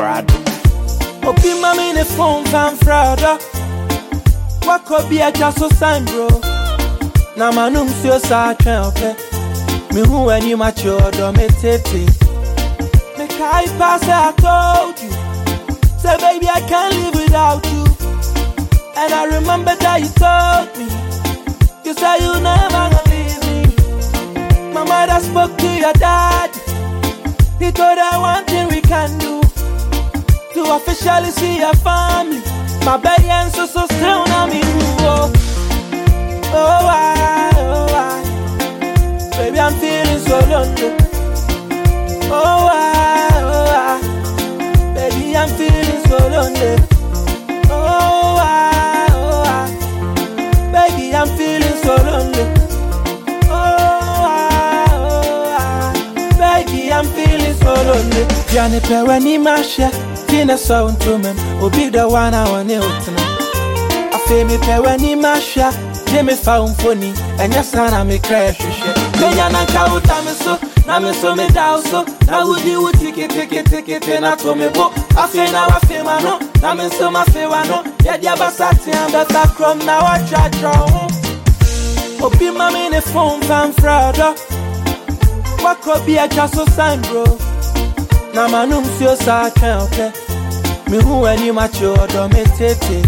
Prado. Obi mami ne phone fan frada. What could be a just so sign, bro? Na manum sio sa twen me who any mature do me tete. Me kai pass I told you. Say baby I can't live without you. And I remember that you told me. You said you never gonna leave me. My mother spoke to your dad. He told her one thing we can do to officially see your family. My baby and so still now me oh. Oh I, baby I'm feeling so lonely. Oh I, baby I'm feeling so lonely. Oh I, baby I'm feeling so lonely. Oh I, baby I'm feeling so lonely. Jani pe weni mashe, tina so untumem, obi the one I want you to know. I feel me pe weni mashe. Jimmy found funny, and your son I me crash. Menya kauta me so, na me so me down so. Now would you take it, and I told me book. I feel now I feel my no, na me so my feel I know. Yeah, the basati and the background now I try draw. Obi mami ne phone fan frada. What could be a just so sign, bro? Na manum sio sa twen me who any mature do me tete.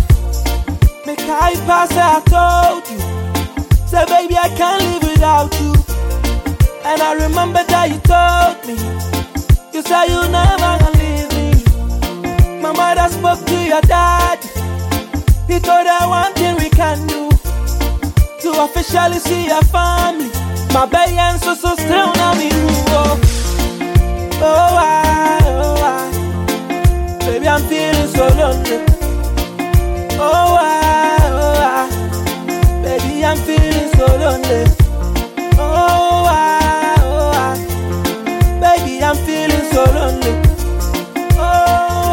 I pass I told you. Say baby I can't live without you. And I remember that you told me. You said you never gonna leave me. My mother spoke to your dad. He told her one thing we can do to officially see your family. My baby and so still now me oh. Oh I, baby I'm feeling so lonely. Oh I, baby I'm feeling so lonely. Oh I, baby I'm feeling so lonely. Oh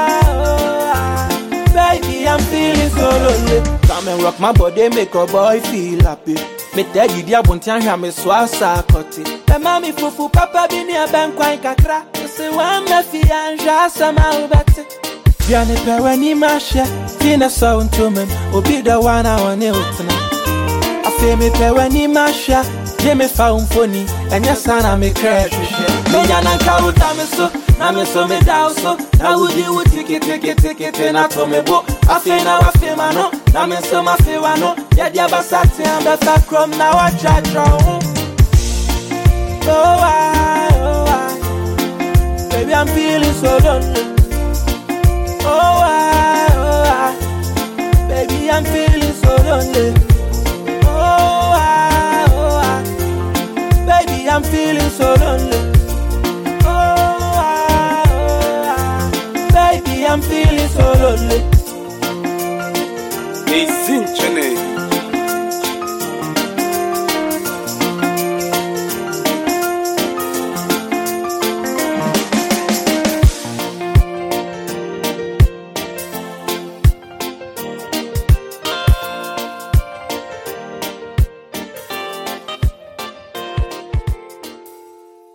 I, baby I'm feeling so lonely. Come and rock my body, make a boy feel happy. Me tell you dia buntian hwa me so asa kote. Be mami fufu papa bi ni aben kwan kakra. You say one me fi anja sama ubate. Jani pe weni mashe, tina so untumem, obi the one I want you to know. I feel me pe weni mashe, Jimmy found funny, and your son I me crash. Menya kauta me so, na me so me down so. Now would you take it, and I told me book. I feel now I feel my no, na me so my feel I know. Yeah, the basati and the background now I try draw. Oh I, baby I'm feeling so lonely. Oh I, baby I'm feeling so lonely. Oh I, baby I'm feeling so lonely. Oh I, baby I'm feeling so lonely. Hey, Zinchene.